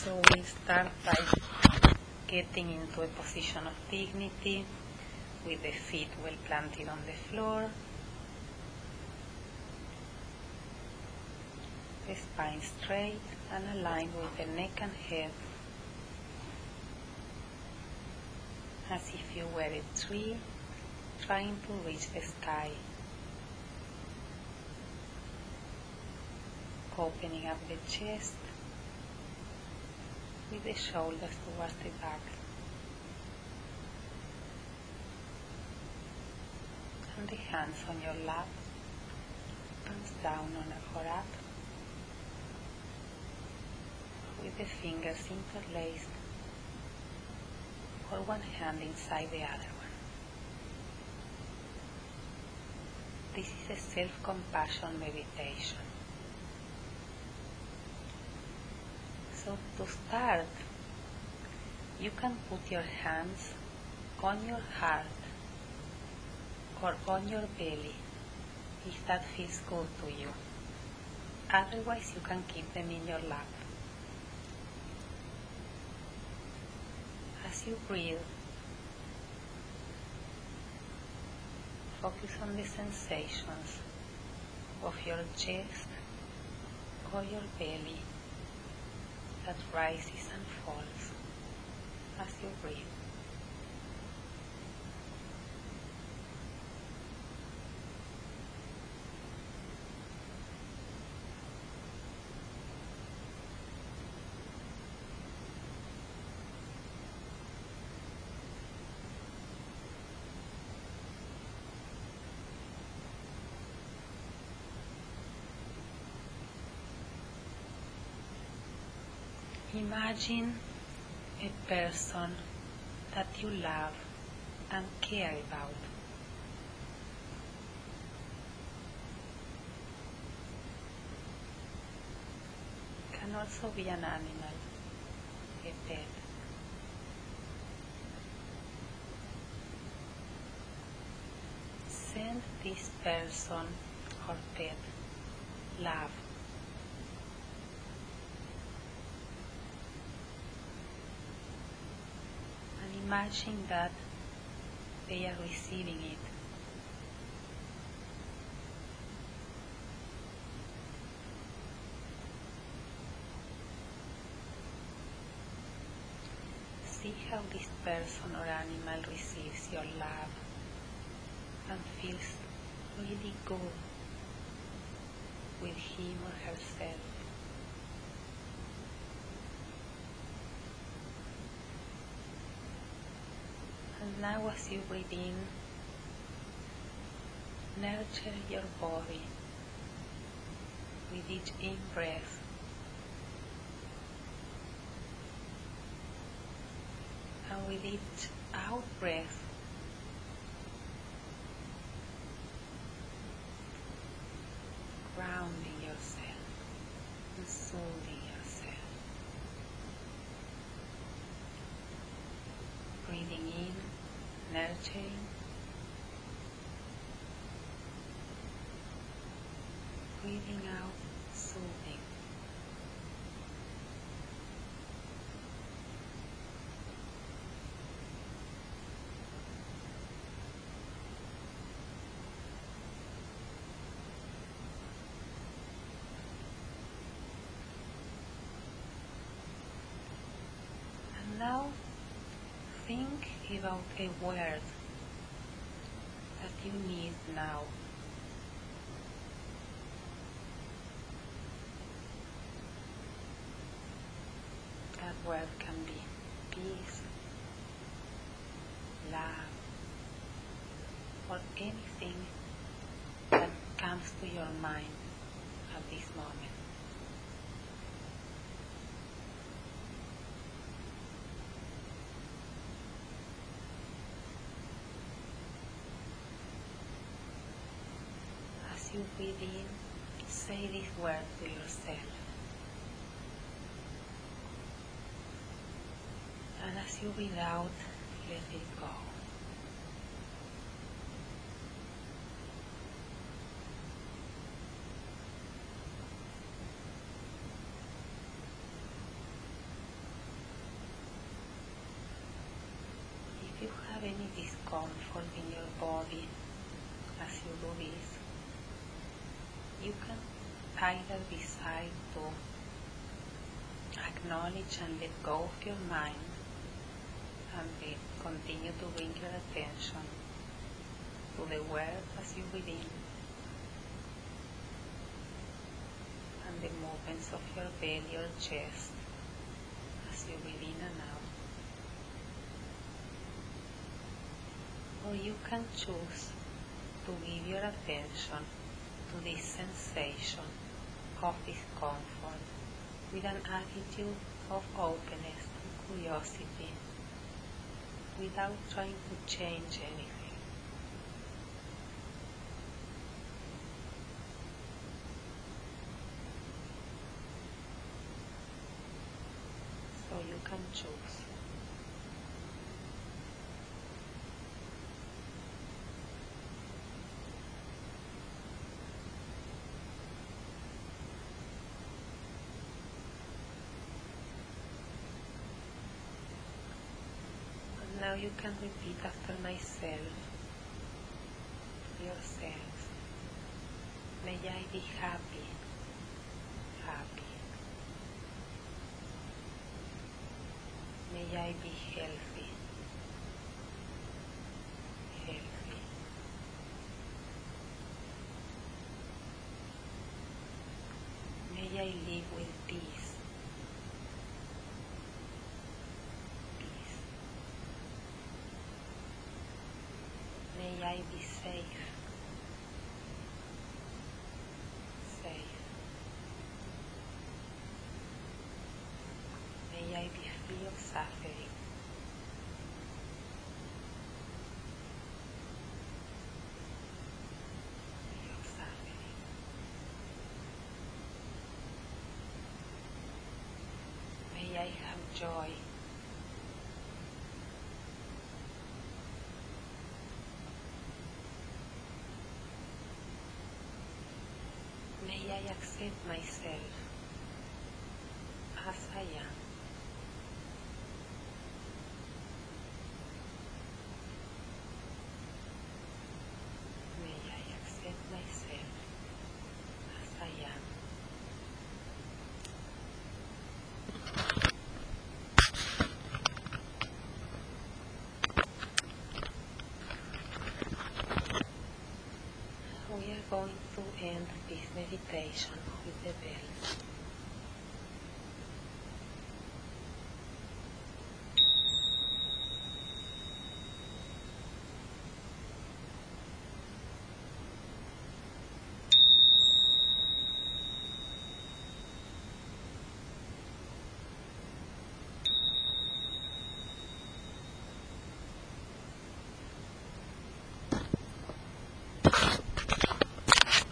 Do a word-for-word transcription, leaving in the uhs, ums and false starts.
So we start by getting into a position of dignity with the feet well planted on the floor, the spine straight and aligned with the neck and head, as if you were a tree trying to reach the sky. Opening up the chest with the shoulders towards the back. And the hands on your lap, palms down on or up, with the fingers interlaced, or one hand inside the other one. This is a self-compassion meditation. So to start, you can put your hands on your heart or on your belly if that feels good to you. Otherwise, you can keep them in your lap. As you breathe, focus on the sensations of your chest or your belly that rises and falls as you breathe. Imagine a person that you love and care about. It can also be an animal, a pet. Send this person or pet love. Imagine that they are receiving it. See how this person or animal receives your love and feels really good with him or herself. And now as you breathe in, nurture your body with each in-breath. And with each out-breath, grounding yourself and soothing yourself. Breathing in, nurturing, breathing out, soothing. And now think about a word that you need now. That word can be peace, love, or anything that comes to your mind at this moment. As you breathe in, say this word to yourself. And as you breathe out, let it go. have any discomfort in your body as you do this, you can either decide to acknowledge and let go of your mind and then continue to bring your attention to the world as you breathe in and the movements of your belly or chest as you breathe in and out. Or you can choose to give your attention to this sensation of discomfort with an attitude of openness and curiosity without trying to change anything. So you can choose. Now you can repeat after myself to yourself. May I be happy, happy. May I be healthy, healthy. May I live with peace. May I be safe, safe. May I be free of suffering. Free of suffering. May I have joy. May I accept myself as I am. May I accept myself as I am. We are going to end this meditation with the bell.